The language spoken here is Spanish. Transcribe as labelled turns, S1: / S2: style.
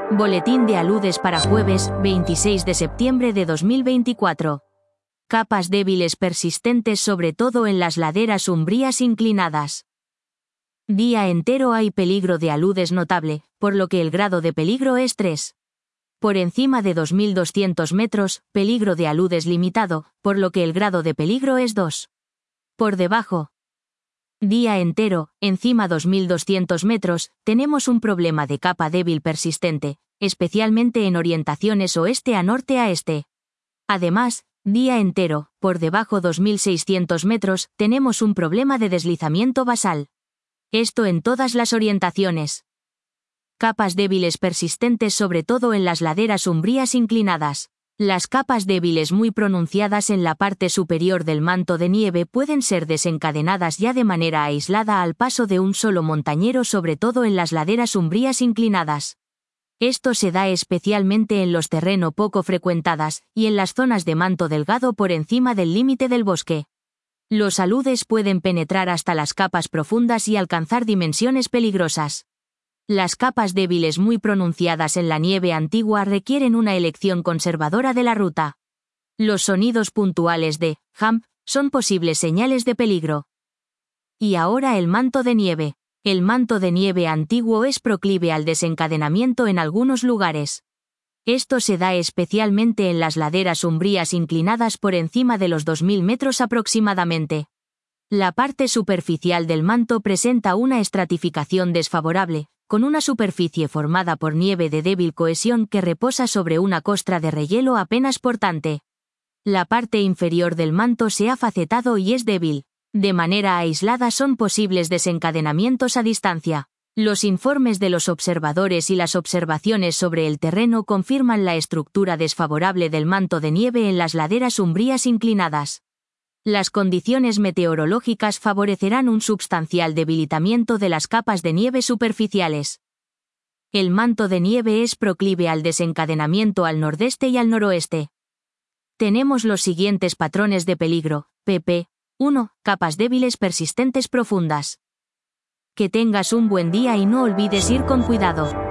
S1: Boletín de aludes para jueves, 26 de septiembre de 2024. Capas débiles persistentes sobre todo en las laderas umbrías inclinadas. Día entero hay peligro de aludes notable, por lo que el grado de peligro es 3. Por encima de 2200 metros, peligro de aludes limitado, por lo que el grado de peligro es 2. Por debajo. Día entero, encima 2200 metros, tenemos un problema de capa débil persistente, especialmente en orientaciones oeste a norte a este. Además, día entero, por debajo 2600 metros, tenemos un problema de deslizamiento basal. Esto en todas las orientaciones. Capas débiles persistentes sobre todo en las laderas umbrías inclinadas. Las capas débiles muy pronunciadas en la parte superior del manto de nieve pueden ser desencadenadas ya de manera aislada al paso de un solo montañero, sobre todo en las laderas umbrías inclinadas. Esto se da especialmente en los terreno poco frecuentadas y en las zonas de manto delgado por encima del límite del bosque. Los aludes pueden penetrar hasta las capas profundas y alcanzar dimensiones peligrosas. Las capas débiles muy pronunciadas en la nieve antigua requieren una elección conservadora de la ruta. Los sonidos puntuales de «hump» son posibles señales de peligro. Y ahora el manto de nieve. El manto de nieve antiguo es proclive al desencadenamiento en algunos lugares. Esto se da especialmente en las laderas umbrías inclinadas por encima de los 2000 metros aproximadamente. La parte superficial del manto presenta una estratificación desfavorable, con una superficie formada por nieve de débil cohesión que reposa sobre una costra de rehielo apenas portante. La parte inferior del manto se ha facetado y es débil. De manera aislada son posibles desencadenamientos a distancia. Los informes de los observadores y las observaciones sobre el terreno confirman la estructura desfavorable del manto de nieve en las laderas umbrías inclinadas. Las condiciones meteorológicas favorecerán un substancial debilitamiento de las capas de nieve superficiales. El manto de nieve es proclive al desencadenamiento al nordeste y al noroeste. Tenemos los siguientes patrones de peligro, pp. 1. Capas débiles persistentes profundas. Que tengas un buen día y no olvides ir con cuidado.